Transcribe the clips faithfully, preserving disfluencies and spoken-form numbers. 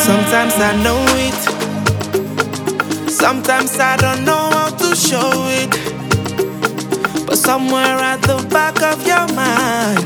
Sometimes I know it, sometimes I don't know how to show it, but somewhere at the back of your mind,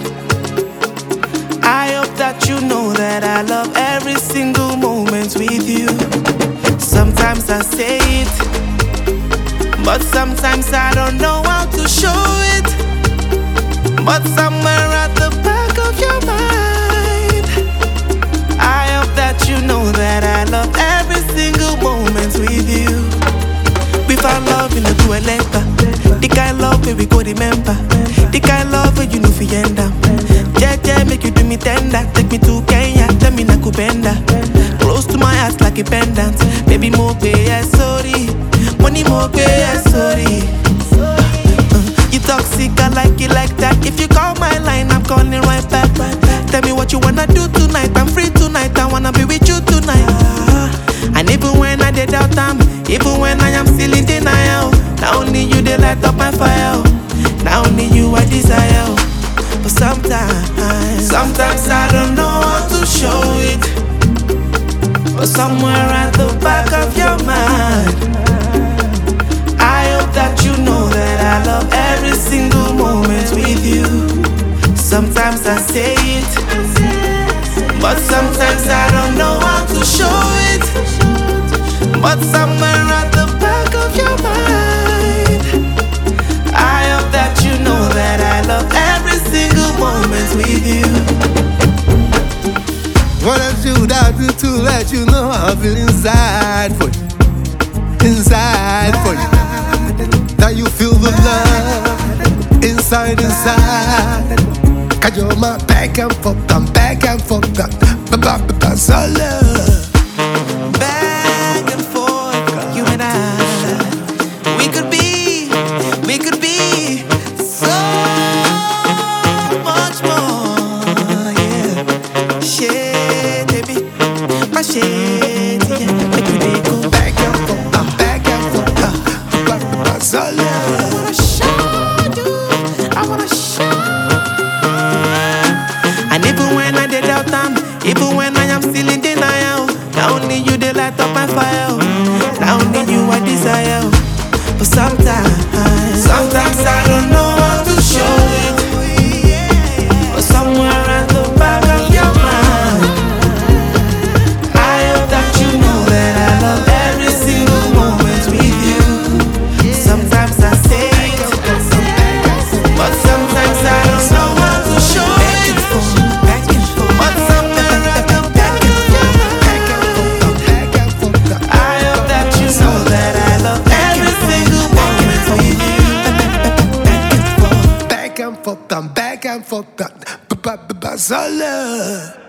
I hope that you know that I love every single moment with you. Sometimes I say it, but sometimes I don't know how to show it, but somewhere at the back of your mind, I hope that you know that I love every single moment with you. We found love in the dueletta, the kind love where we go remember, the kind love where you know fi end up. Yeah, yeah, make you do me tender, take me to Kenya, tell me Nakupenda, close to my heart like a pendant. Baby, more pay, yeah, sorry, money more pay, yeah, sorry. You toxic, I like it like that. If you call my line, I'm calling right back. Tell me what you wanna do tonight. I'm free tonight. I wanna be with you tonight. And even when I did out time, even when I am still in denial, not only you they light up my fire, not only you I desire. But sometimes, sometimes I don't know how to show it, but somewhere at the back of your mind, I hope that you know that I love every single moment with you. Sometimes I say it, but sometimes I don't know how to show it, but somewhere at the back of your mind, I hope that you know that I love every single moment with you. What I should I do to let you know I feel inside for you, inside for you. That you feel the love inside, inside. Cause you're my back and forth, I'm back and forth, that's all love. Back and forth, you and I, we could be, we could be so much more, yeah. Shit, baby, my shit, yeah. Make me dey go back and forth, I'm back and forth, that's all love. I wanna show you, I wanna show. And even when I did out time, even when I am still in denial, not only you they light up my fire, not only you I desire. But sometimes, sometimes I don't know how to show it, but somewhere at the back of your mind, I hope that you know that I love every single moment with you. Sometimes I say it, but sometimes I don't know how to show it, but somewhere at the back of your mind, I hope that you know that I love every single moment with you. Back and forth, I'm back and forth, that's all love.